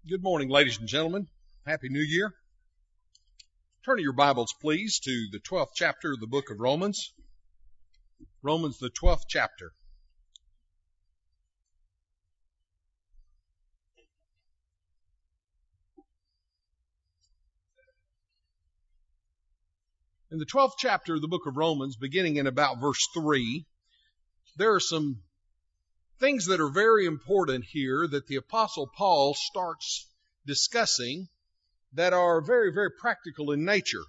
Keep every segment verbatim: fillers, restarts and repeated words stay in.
Good morning, ladies and gentlemen. Happy New Year. Turn to your Bibles, please, to the twelfth chapter of the book of Romans. Romans, the twelfth chapter. In the twelfth chapter of the book of Romans, beginning in about verse three, there are some things that are very important here that the Apostle Paul starts discussing that are very, very practical in nature.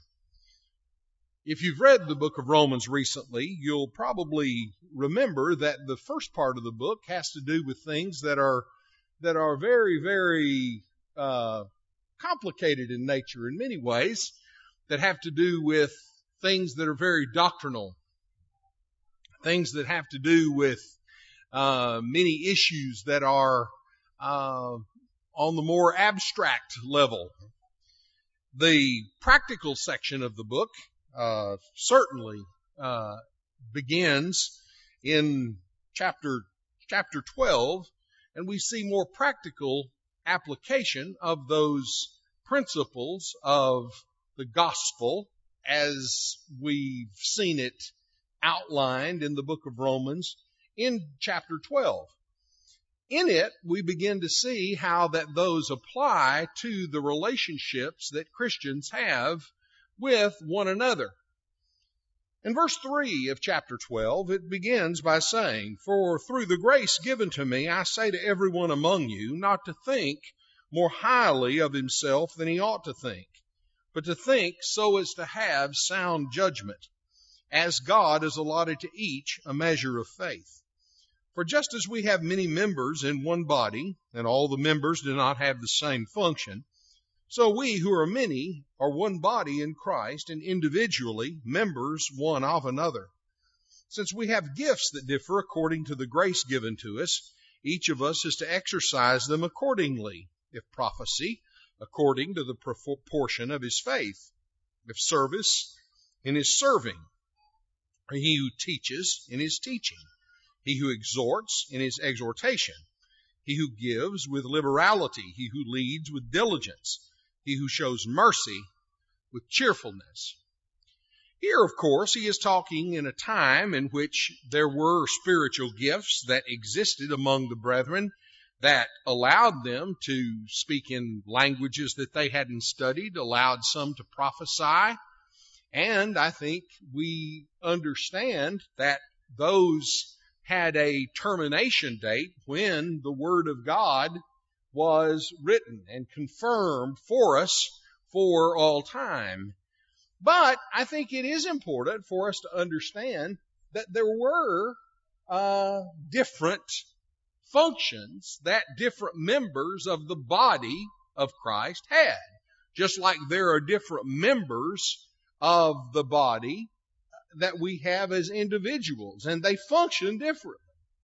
If you've read the book of Romans recently, you'll probably remember that the first part of the book has to do with things that are that are very, very uh, complicated in nature in many ways, that have to do with things that are very doctrinal, things that have to do with Uh, many issues that are uh, on the more abstract level. The practical section of the book uh, certainly uh, begins in chapter chapter twelve, and we see more practical application of those principles of the gospel as we've seen it outlined in the book of Romans in chapter twelve. In it, we begin to see how that those apply to the relationships that Christians have with one another. In verse three of chapter twelve, it begins by saying, "For through the grace given to me, I say to everyone among you, not to think more highly of himself than he ought to think, but to think so as to have sound judgment, as God has allotted to each a measure of faith. For just as we have many members in one body, and all the members do not have the same function, so we who are many are one body in Christ, and individually members one of another. Since we have gifts that differ according to the grace given to us, each of us is to exercise them accordingly. If prophecy, according to the proportion of his faith. If service, in his serving. Or he who teaches, in his teaching. He who exhorts, in his exhortation. He who gives with liberality. He who leads with diligence. He who shows mercy with cheerfulness." Here, of course, he is talking in a time in which there were spiritual gifts that existed among the brethren that allowed them to speak in languages that they hadn't studied, allowed some to prophesy. And I think we understand that those had a termination date when the Word of God was written and confirmed for us for all time. But I think it is important for us to understand that there were uh, different functions that different members of the body of Christ had. Just like there are different members of the body that we have as individuals, and they function differently.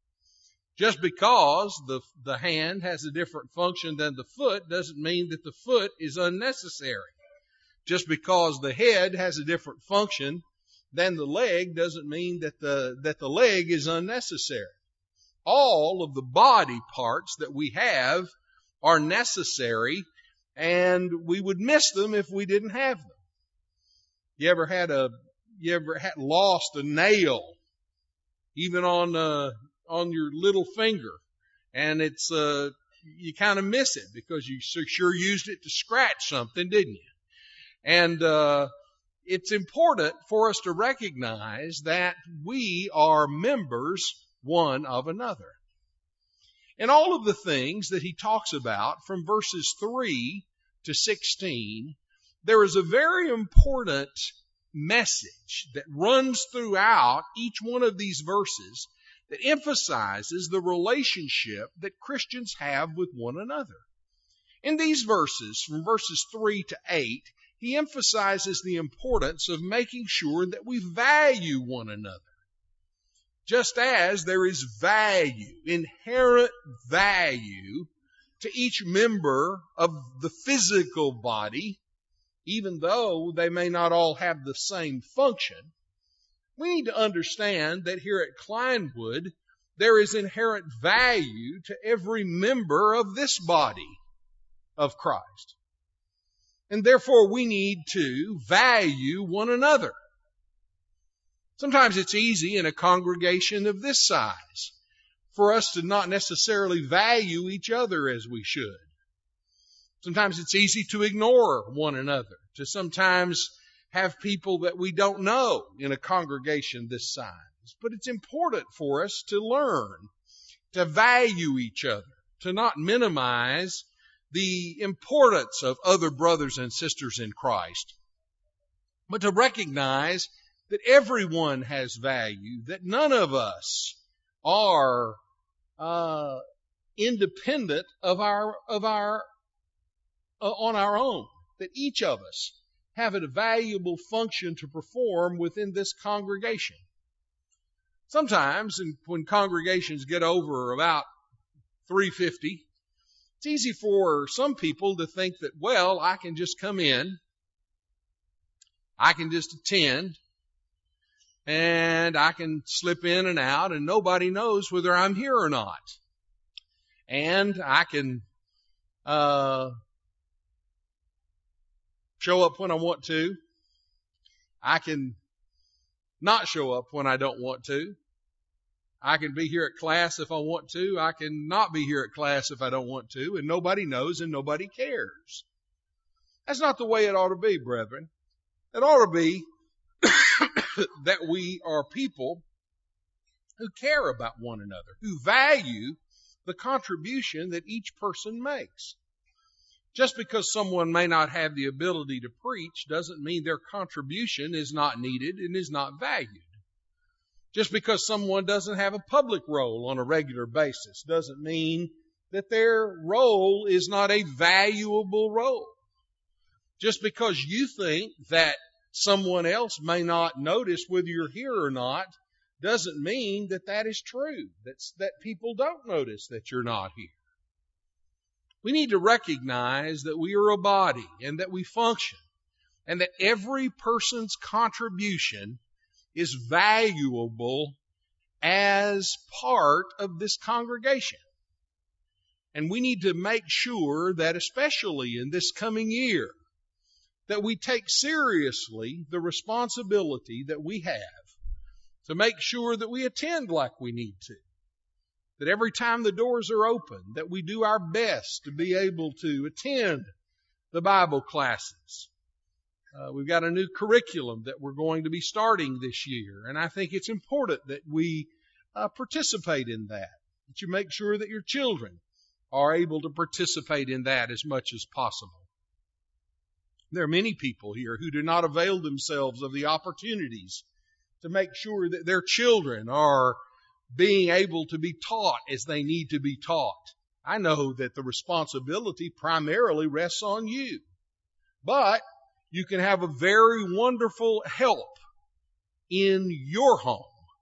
Just because the, the hand has a different function than the foot doesn't mean that the foot is unnecessary. Just because the head has a different function than the leg doesn't mean that the, that the leg is unnecessary. All of the body parts that we have are necessary, and we would miss them if we didn't have them. You ever had a You ever had lost a nail, even on uh, on your little finger, and it's uh, you kind of miss it because you sure used it to scratch something, didn't you? And uh, it's important for us to recognize that we are members one of another. And all of the things that he talks about from verses three to sixteen, there is a very important message that runs throughout each one of these verses that emphasizes the relationship that Christians have with one another. In these verses, from verses three to eight, he emphasizes the importance of making sure that we value one another. Just as there is value, inherent value, to each member of the physical body, even though they may not all have the same function, we need to understand that here at Kleinwood, there is inherent value to every member of this body. of Christ. And therefore we need to value one another. Sometimes it's easy in a congregation of this size for us to not necessarily value each other as we should. Sometimes it's easy to ignore one another, to sometimes have people that we don't know in a congregation this size. But it's important for us to learn to value each other, to not minimize the importance of other brothers and sisters in Christ, but to recognize that everyone has value, that none of us are uh, independent of our of our uh, on our own, that each of us have a valuable function to perform within this congregation. Sometimes, when congregations get over about three hundred fifty, it's easy for some people to think that, well, I can just come in, I can just attend, and I can slip in and out, and nobody knows whether I'm here or not. And I can uh, show up when I want to. I can not show up when I don't want to. I can be here at class if I want to. I can not be here at class if I don't want to. And nobody knows and nobody cares. That's not the way it ought to be, brethren. It ought to be that we are people who care about one another, who value the contribution that each person makes. Just because someone may not have the ability to preach doesn't mean their contribution is not needed and is not valued. Just because someone doesn't have a public role on a regular basis doesn't mean that their role is not a valuable role. Just because you think that someone else may not notice whether you're here or not doesn't mean that that is true, that's, that people don't notice that you're not here. We need to recognize that we are a body and that we function, and that every person's contribution is valuable as part of this congregation. And we need to make sure that, especially in this coming year, that we take seriously the responsibility that we have to make sure that we attend like we need to. That every time the doors are open, that we do our best to be able to attend the Bible classes. Uh, we've got a new curriculum that we're going to be starting this year, and I think it's important that we uh, participate in that, that you make sure that your children are able to participate in that as much as possible. There are many people here who do not avail themselves of the opportunities to make sure that their children are being able to be taught as they need to be taught. I know that the responsibility primarily rests on you, but you can have a very wonderful help in your home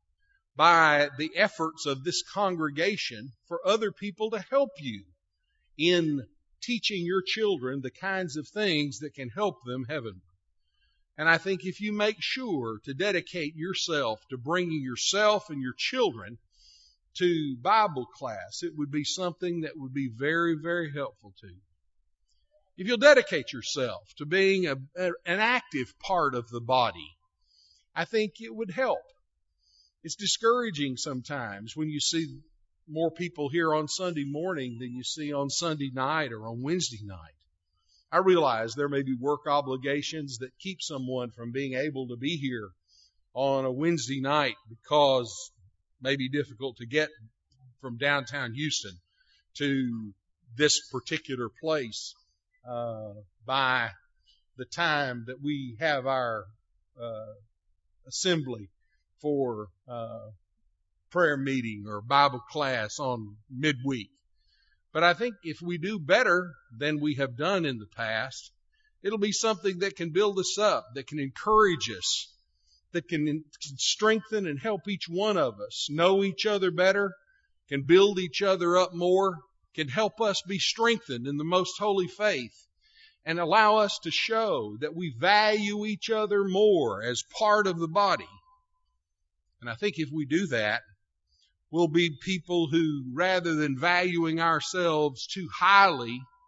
by the efforts of this congregation for other people to help you in teaching your children the kinds of things that can help them heavenward. And I think if you make sure to dedicate yourself to bringing yourself and your children to Bible class, it would be something that would be very, very helpful to you. If you'll dedicate yourself to being a, a, an active part of the body, I think it would help. It's discouraging sometimes when you see more people here on Sunday morning than you see on Sunday night or on Wednesday night. I realize there may be work obligations that keep someone from being able to be here on a Wednesday night because it may be difficult to get from downtown Houston to this particular place uh, by the time that we have our uh, assembly for uh, prayer meeting or Bible class on midweek. But I think if we do better than we have done in the past, it'll be something that can build us up, that can encourage us, that can strengthen and help each one of us know each other better, can build each other up more, can help us be strengthened in the most holy faith, and allow us to show that we value each other more as part of the body. And I think if we do that, we'll be people who, rather than valuing ourselves too highly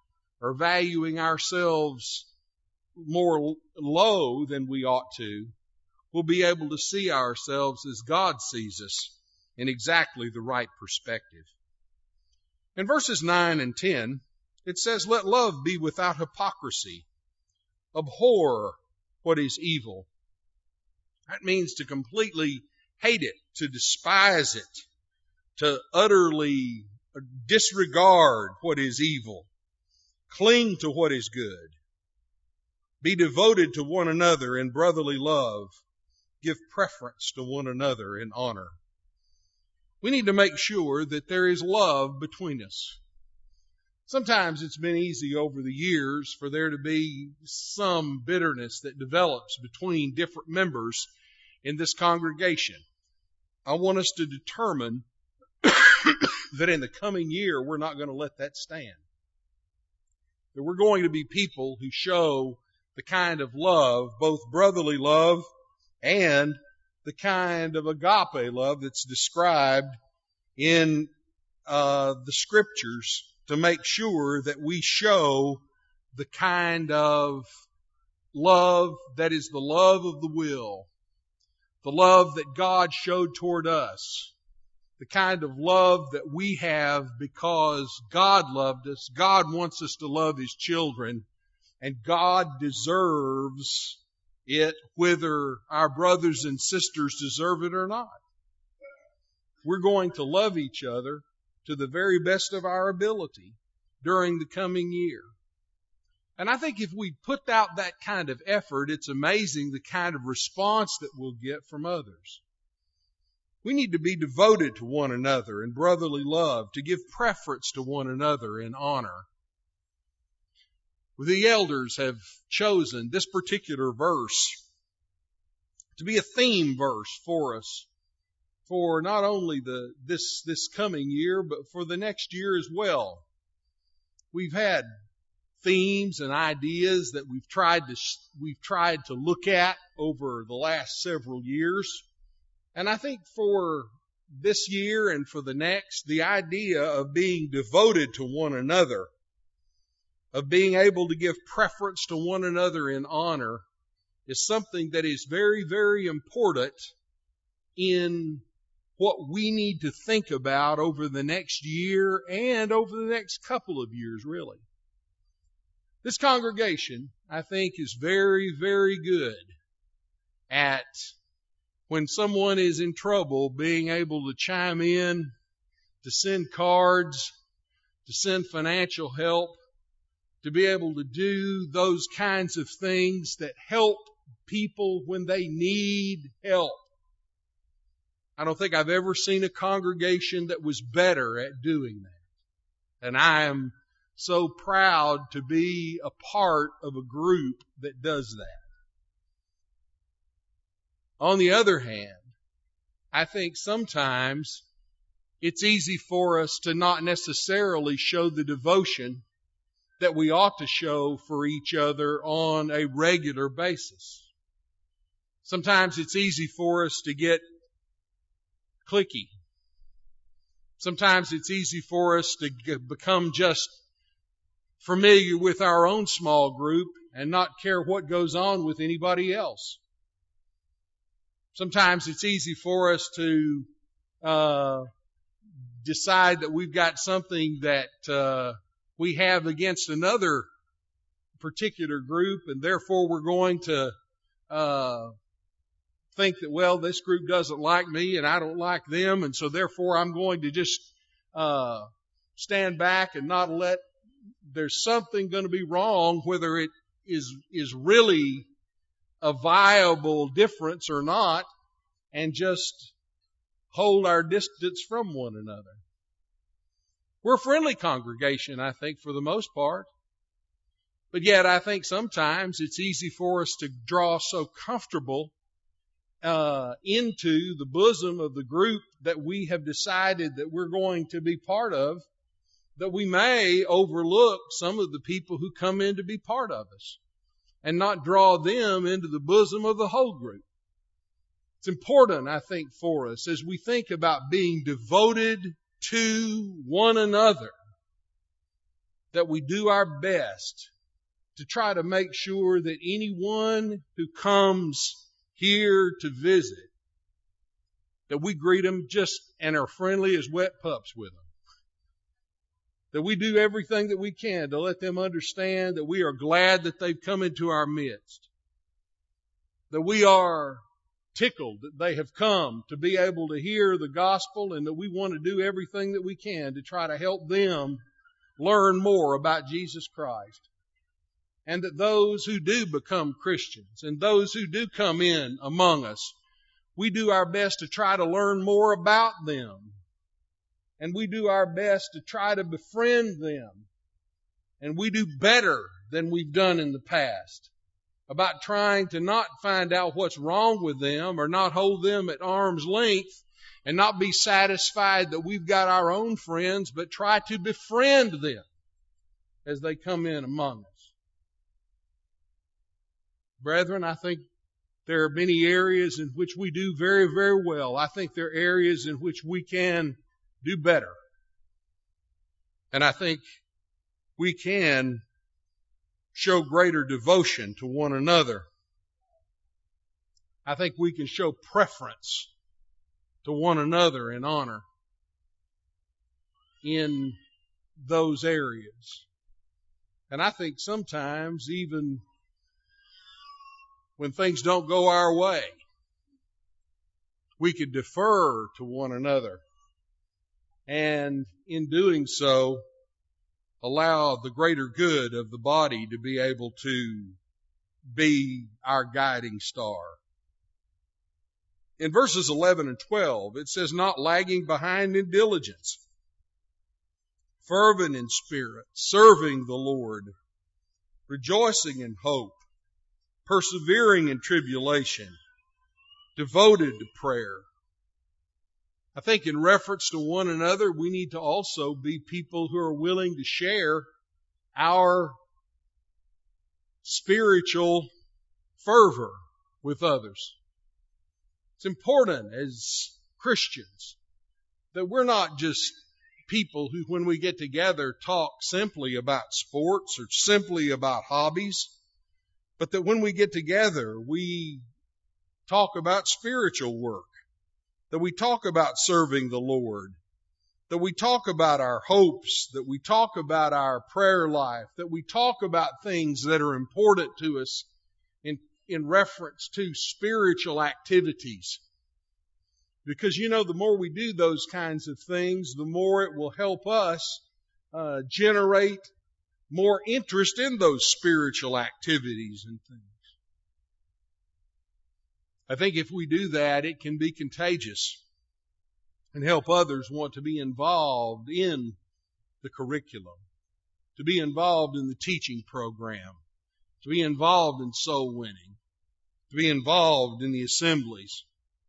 or valuing ourselves more low than we ought to, we'll be able to see ourselves as God sees us in exactly the right perspective. In verses nine and ten, it says, "Let love be without hypocrisy. Abhor what is evil." That means to completely hate it, to despise it, to utterly disregard what is evil. Cling to what is good. Be devoted to one another in brotherly love. Give preference to one another in honor. We need to make sure that there is love between us. Sometimes it's been easy over the years for there to be some bitterness that develops between different members in this congregation. I want us to determine that in the coming year we're not going to let that stand. That we're going to be people who show the kind of love, both brotherly love and the kind of agape love that's described in uh, the Scriptures, to make sure that we show the kind of love that is the love of the will, the love that God showed toward us, the kind of love that we have because God loved us. God wants us to love His children, and God deserves it whether our brothers and sisters deserve it or not. We're going to love each other to the very best of our ability during the coming year. And I think if we put out that kind of effort, it's amazing the kind of response that we'll get from others. We need to be devoted to one another in brotherly love, to give preference to one another in honor. The elders have chosen this particular verse to be a theme verse for us, for not only the this this coming year, but for the next year as well. We've had themes and ideas that we've tried to we've tried to look at over the last several years, and I think for this year and for the next, the idea of being devoted to one another, of being able to give preference to one another in honor, is something that is very, very important in what we need to think about over the next year and over the next couple of years, really. This congregation, I think, is very, very good at, when someone is in trouble, being able to chime in, to send cards, to send financial help, to be able to do those kinds of things that help people when they need help. I don't think I've ever seen a congregation that was better at doing that. And I am so proud to be a part of a group that does that. On the other hand, I think sometimes it's easy for us to not necessarily show the devotion that we ought to show for each other on a regular basis. Sometimes it's easy for us to get cliquey. Sometimes it's easy for us to get, become just familiar with our own small group and not care what goes on with anybody else. Sometimes it's easy for us to uh, decide that we've got something that uh, we have against another particular group, and therefore we're going to uh, think that, well, this group doesn't like me and I don't like them, and so therefore I'm going to just uh, stand back and not let, there's something going to be wrong, whether it is is really a viable difference or not, and just hold our distance from one another. We're a friendly congregation, I think, for the most part. But yet I think sometimes it's easy for us to draw so comfortable uh, into the bosom of the group that we have decided that we're going to be part of, that we may overlook some of the people who come in to be part of us and not draw them into the bosom of the whole group. It's important, I think, for us as we think about being devoted to one another, that we do our best to try to make sure that anyone who comes here to visit, that we greet them just and are friendly as wet pups with them. That we do everything that we can to let them understand that we are glad that they've come into our midst. That we are tickled that they have come to be able to hear the gospel, and that we want to do everything that we can to try to help them learn more about Jesus Christ. And that those who do become Christians and those who do come in among us, we do our best to try to learn more about them. And we do our best to try to befriend them. And we do better than we've done in the past about trying to not find out what's wrong with them or not hold them at arm's length and not be satisfied that we've got our own friends, but try to befriend them as they come in among us. Brethren, I think there are many areas in which we do very, very well. I think there are areas in which we can do better. And I think we can show greater devotion to one another. I think we can show preference to one another in honor in those areas. And I think sometimes even when things don't go our way, we could defer to one another. And in doing so, allow the greater good of the body to be able to be our guiding star. In verses eleven and twelve, it says, not lagging behind in diligence, fervent in spirit, serving the Lord, rejoicing in hope, persevering in tribulation, devoted to prayer. I think in reference to one another, we need to also be people who are willing to share our spiritual fervor with others. It's important as Christians that we're not just people who, when we get together, talk simply about sports or simply about hobbies, but that when we get together, we talk about spiritual work. That we talk about serving the Lord, that we talk about our hopes, that we talk about our prayer life, that we talk about things that are important to us in, in reference to spiritual activities. Because, you know, the more we do those kinds of things, the more it will help us uh, generate more interest in those spiritual activities and things. I think if we do that, it can be contagious and help others want to be involved in the curriculum, to be involved in the teaching program, to be involved in soul winning, to be involved in the assemblies.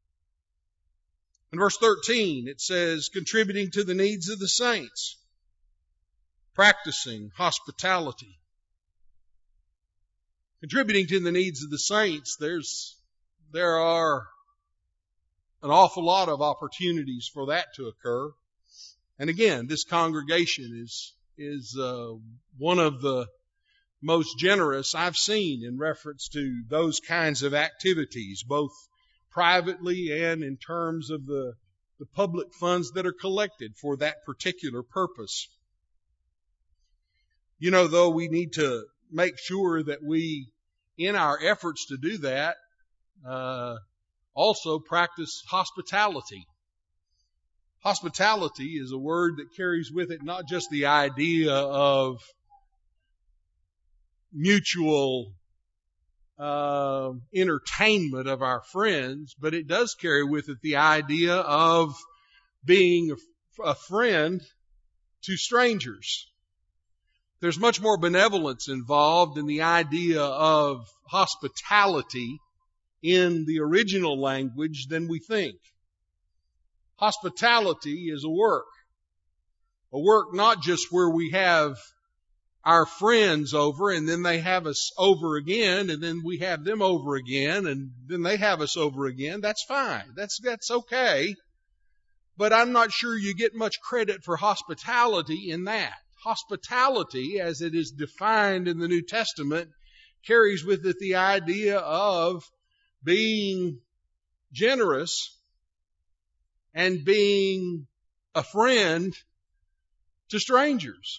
In verse thirteen, it says, contributing to the needs of the saints, practicing hospitality. Contributing to the needs of the saints, there's There are an awful lot of opportunities for that to occur. And again, this congregation is, is uh, one of the most generous I've seen in reference to those kinds of activities, both privately and in terms of the, the public funds that are collected for that particular purpose. You know, though, we need to make sure that we, in our efforts to do that, uh, also practice hospitality. Hospitality is a word that carries with it not just the idea of mutual uh, entertainment of our friends, but it does carry with it the idea of being a, a friend to strangers. There's much more benevolence involved in the idea of hospitality in the original language than we think. Hospitality is a work. A work not just where we have our friends over and then they have us over again and then we have them over again and then they have us over again. That's fine. That's, that's okay. But I'm not sure you get much credit for hospitality in that. hospitality, as it is defined in the New Testament, carries with it the idea of being generous and being a friend to strangers.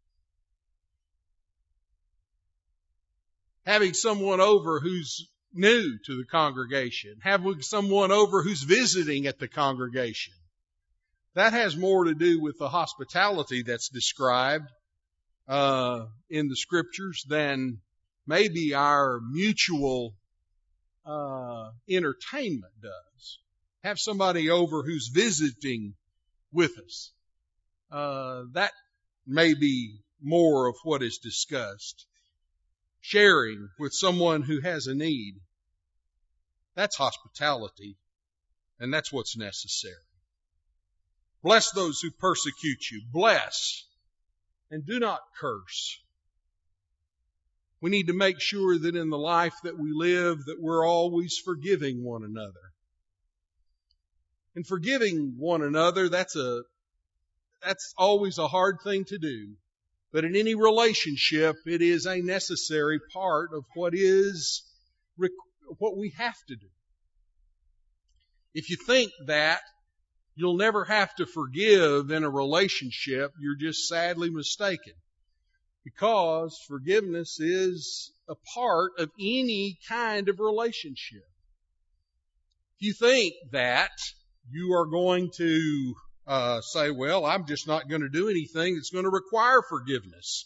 Having someone over who's new to the congregation, having someone over who's visiting at the congregation. That has more to do with the hospitality that's described uh, in the Scriptures than maybe our mutual uh, entertainment does. Have somebody over who's visiting with us. Uh, that may be more of what is discussed. Sharing with someone who has a need. That's hospitality, and that's what's necessary. Bless those who persecute you. Bless, and do not curse. We need to make sure that in the life that we live, that we're always forgiving one another. And forgiving one another, that's a that's always a hard thing to do. But in any relationship, it is a necessary part of what is what we have to do. If you think that you'll never have to forgive in a relationship, you're just sadly mistaken. Because forgiveness is a part of any kind of relationship. If you think that you are going to uh, say, well, I'm just not going to do anything that's going to require forgiveness.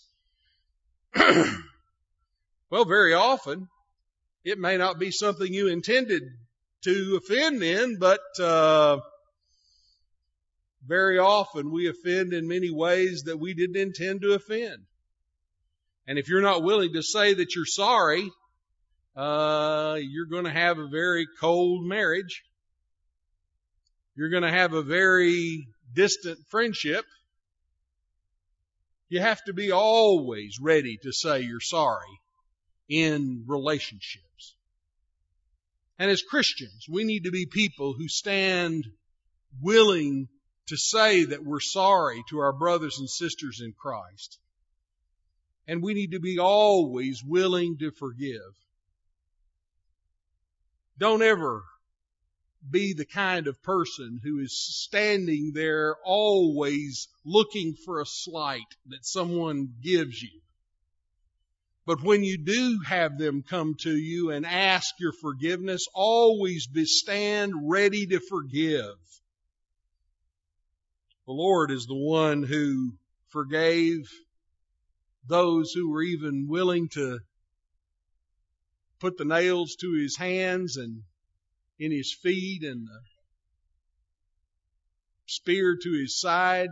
Well, very often, it may not be something you intended to offend in, but uh, very often we offend in many ways that we didn't intend to offend. And if you're not willing to say that you're sorry, uh, you're going to have a very cold marriage. You're going to have a very distant friendship. You have to be always ready to say you're sorry in relationships. And as Christians, we need to be people who stand willing to say that we're sorry to our brothers and sisters in Christ. And we need to be always willing to forgive. Don't ever be the kind of person who is standing there always looking for a slight that someone gives you. But when you do have them come to you and ask your forgiveness, always be stand ready to forgive. The Lord is the one who forgave those who were even willing to put the nails to his hands and in his feet and the spear to his side.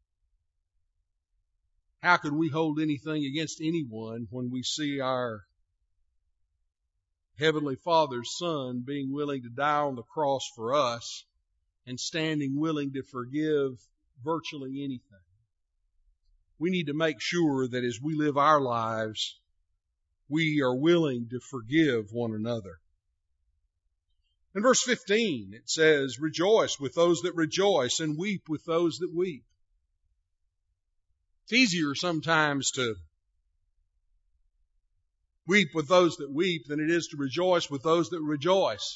How could we hold anything against anyone when we see our Heavenly Father's Son being willing to die on the cross for us and standing willing to forgive virtually anything? We need to make sure that as we live our lives, we are willing to forgive one another. In verse fifteen, it says, rejoice with those that rejoice and weep with those that weep. It's easier sometimes to weep with those that weep than it is to rejoice with those that rejoice.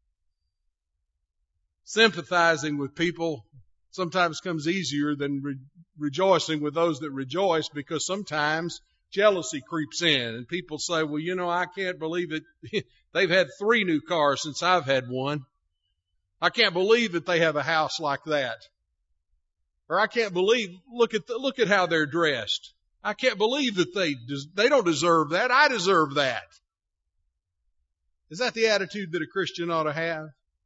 Sympathizing with people sometimes comes easier than re- rejoicing with those that rejoice, because sometimes jealousy creeps in and people say, well, you know, I can't believe it. They've had three new cars since I've had one. I can't believe that they have a house like that. Or I can't believe, look at the, look at how they're dressed. I can't believe that they, they don't deserve that. I deserve that. Is that the attitude that a Christian ought to have?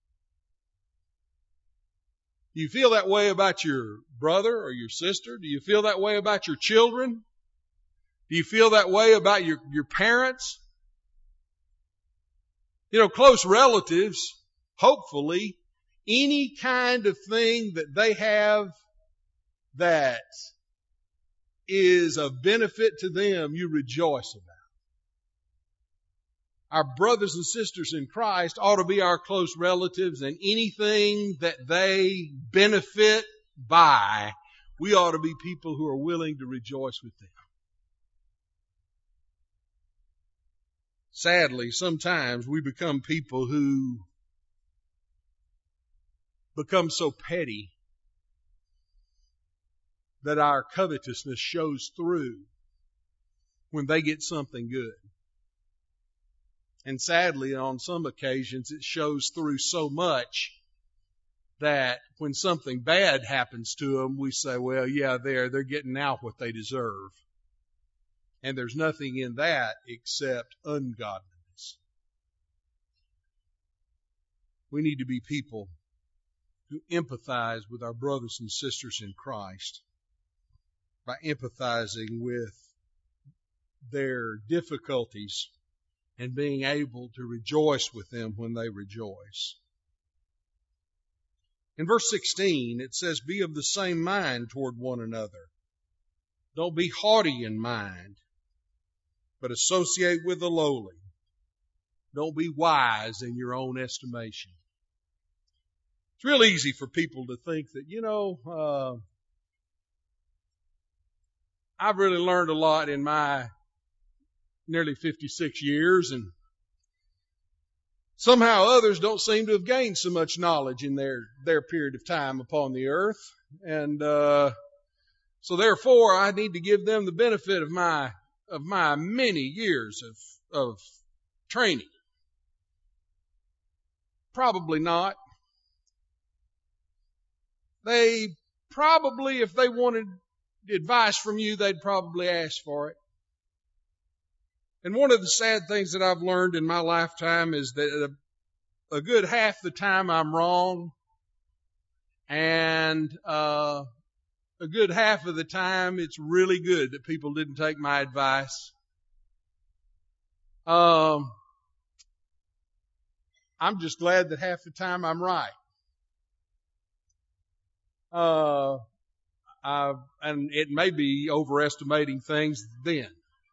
Do you feel that way about your brother or your sister? Do you feel that way about your children? Do you feel that way about your, your parents? You know, close relatives, hopefully, any kind of thing that they have that is of benefit to them, you rejoice about. Our brothers and sisters in Christ ought to be our close relatives, and anything that they benefit by, we ought to be people who are willing to rejoice with them. Sadly, sometimes we become people who become so petty that our covetousness shows through when they get something good. And sadly, on some occasions, it shows through so much that when something bad happens to them, we say, well, yeah, they're, they're getting out what they deserve. And there's nothing in that except ungodliness. We need to be people who empathize with our brothers and sisters in Christ by empathizing with their difficulties and being able to rejoice with them when they rejoice. In verse sixteen, it says, be of the same mind toward one another. Don't be haughty in mind, but associate with the lowly. Don't be wise in your own estimation. It's real easy for people to think that, you know, uh, I've really learned a lot in my nearly fifty-six years, and somehow others don't seem to have gained so much knowledge in their, their period of time upon the earth. And uh, so therefore I need to give them the benefit of my of my many years of, of training. Probably not. They probably, if they wanted advice from you, they'd probably ask for it. And one of the sad things that I've learned in my lifetime is that a, a good half the time I'm wrong, and uh, a good half of the time it's really good that people didn't take my advice. Um, I'm just glad that half the time I'm right. Uh, I, and it may be overestimating things then.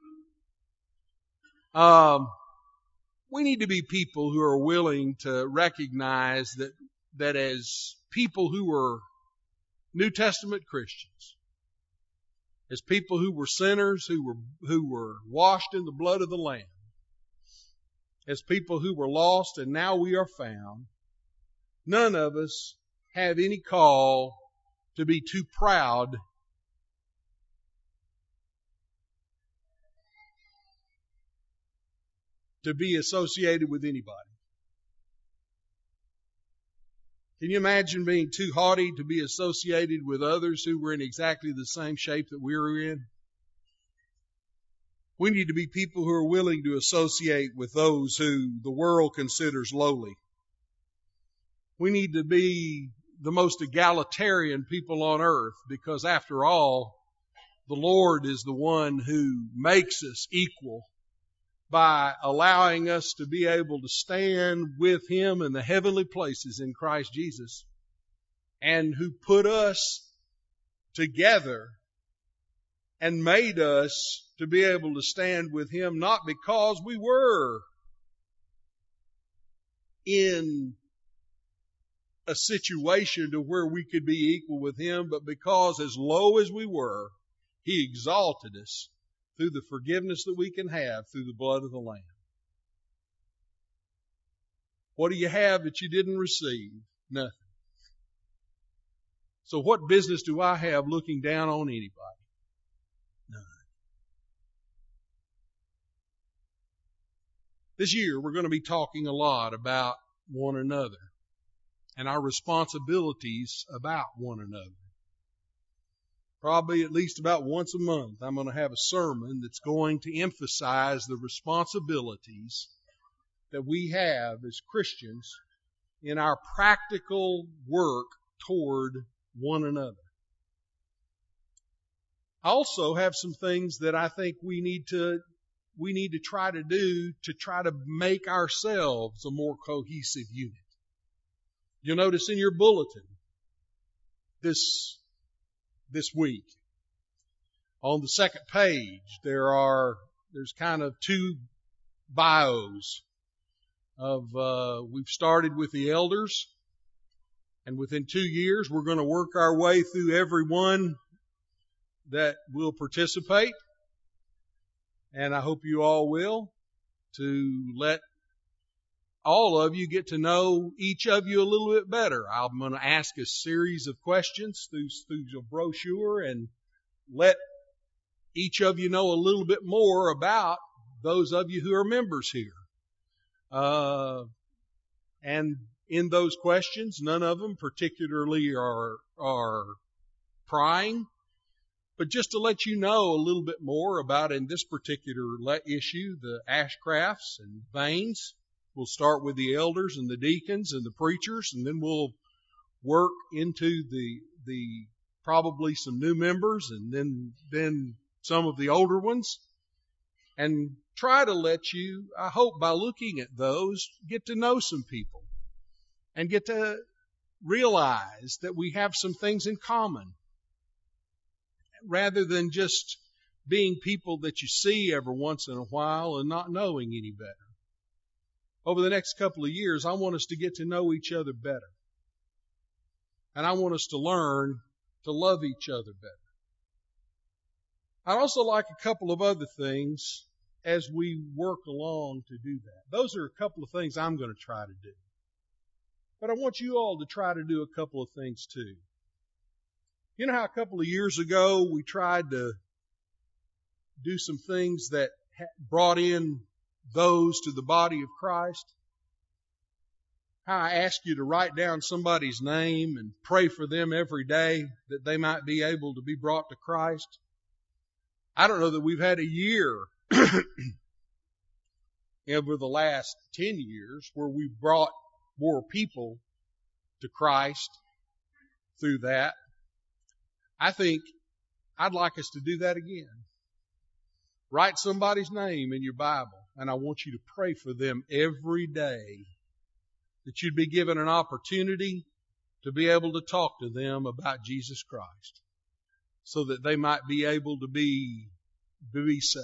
Um, we need to be people who are willing to recognize that, that as people who are New Testament Christians, as people who were sinners, who were, who were washed in the blood of the Lamb, as people who were lost and now we are found, none of us have any call to be too proud to be associated with anybody. Can you imagine being too haughty to be associated with others who were in exactly the same shape that we were in? We need to be people who are willing to associate with those who the world considers lowly. We need to be the most egalitarian people on earth, because after all, the Lord is the one who makes us equal by allowing us to be able to stand with Him in the heavenly places in Christ Jesus, and who put us together and made us to be able to stand with Him, not because we were in a situation to where we could be equal with Him, but because as low as we were, He exalted us through the forgiveness that we can have through the blood of the Lamb. What do you have that you didn't receive? Nothing. So what business do I have looking down on anybody? None. This year we're going to be talking a lot about one another and our responsibilities about one another. Probably at least about once a month, I'm going to have a sermon that's going to emphasize the responsibilities that we have as Christians in our practical work toward one another. I also have some things that I think we need to we need to try to do to try to make ourselves a more cohesive unit. You'll notice in your bulletin this this week, on the second page, there are there's kind of two bios of uh, we've started with the elders, and within two years we're going to work our way through every one that will participate, and I hope you all will, to let all of you get to know each of you a little bit better. I'm going to ask a series of questions through, through your brochure and let each of you know a little bit more about those of you who are members here. Uh, and in those questions, none of them particularly are, are prying, but just to let you know a little bit more about, in this particular issue, the Ashcrafts and Baines. We'll start with the elders and the deacons and the preachers, and then we'll work into the, the, probably some new members, and then, then some of the older ones, and try to let you, I hope by looking at those, get to know some people and get to realize that we have some things in common rather than just being people that you see every once in a while and not knowing any better. Over the next couple of years, I want us to get to know each other better. And I want us to learn to love each other better. I'd also like a couple of other things as we work along to do that. Those are a couple of things I'm going to try to do. But I want you all to try to do a couple of things too. You know how a couple of years ago we tried to do some things that brought in those to the body of Christ? How I asked you to write down somebody's name and pray for them every day that they might be able to be brought to Christ? I don't know that we've had a year over the last ten years where we brought more people to Christ through that. I think I'd like us to do that again. Write somebody's name in your Bible, and I want you to pray for them every day, that you'd be given an opportunity to be able to talk to them about Jesus Christ so that they might be able to be, be saved.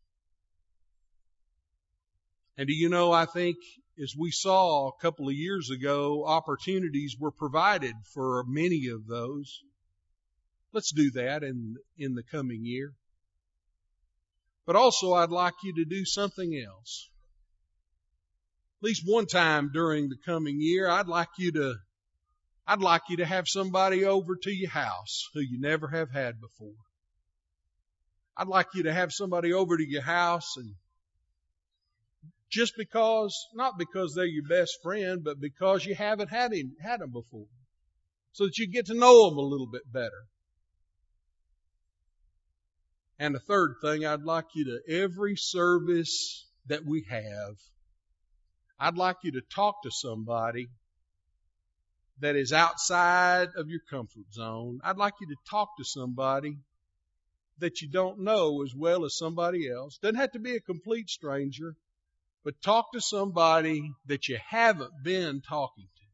And do you know, I think as we saw a couple of years ago, opportunities were provided for many of those. Let's do that in, in the coming year. But also I'd like you to do something else. At least one time during the coming year, I'd like you to, I'd like you to have somebody over to your house who you never have had before. I'd like you to have somebody over to your house, and just because, not because they're your best friend, but because you haven't had him, had them before, so that you get to know them a little bit better. And the third thing, I'd like you to, every service that we have, I'd like you to talk to somebody that is outside of your comfort zone. I'd like you to talk to somebody that you don't know as well as somebody else. Doesn't have to be a complete stranger, but talk to somebody that you haven't been talking to.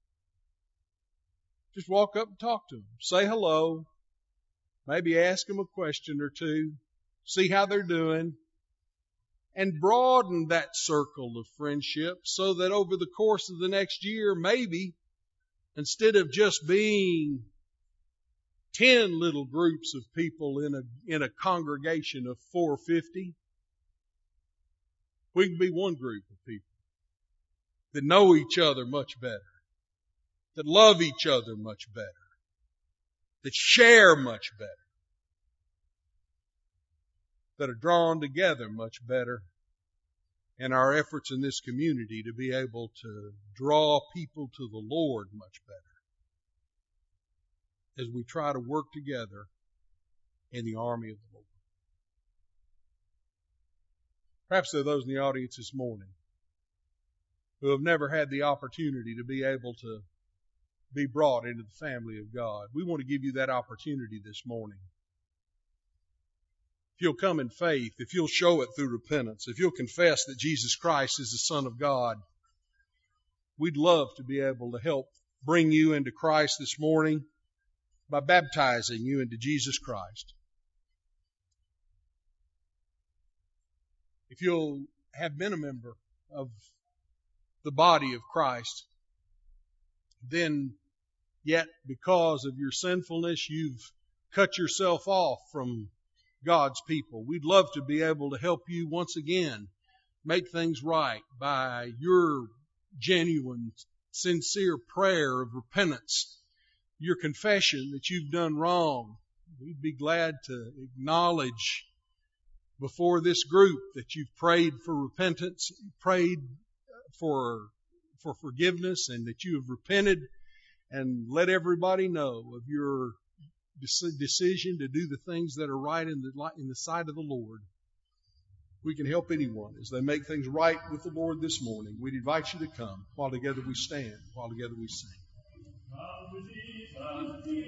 Just walk up and talk to them. Say hello. Maybe ask them a question or two. See how they're doing. And broaden that circle of friendship so that over the course of the next year, maybe, instead of just being ten little groups of people in a, in a congregation of four hundred fifty, we can be one group of people that know each other much better, that love each other much better, that share much better, that are drawn together much better in our efforts in this community to be able to draw people to the Lord much better as we try to work together in the army of the Lord. Perhaps there are those in the audience this morning who have never had the opportunity to be able to be brought into the family of God. We want to give you that opportunity this morning. If you'll come in faith, if you'll show it through repentance, if you'll confess that Jesus Christ is the Son of God, we'd love to be able to help bring you into Christ this morning by baptizing you into Jesus Christ. If you'll have been a member of the body of Christ, then yet because of your sinfulness, you've cut yourself off from God's people. We'd love to be able to help you once again make things right by your genuine, sincere prayer of repentance, your confession that you've done wrong. We'd be glad to acknowledge before this group that you've prayed for repentance, prayed for for forgiveness, and that you have repented, and let everybody know of your decision to do the things that are right in the in the sight of the Lord. We can help anyone as they make things right with the Lord this morning. We'd invite you to come while together we stand, while together we sing.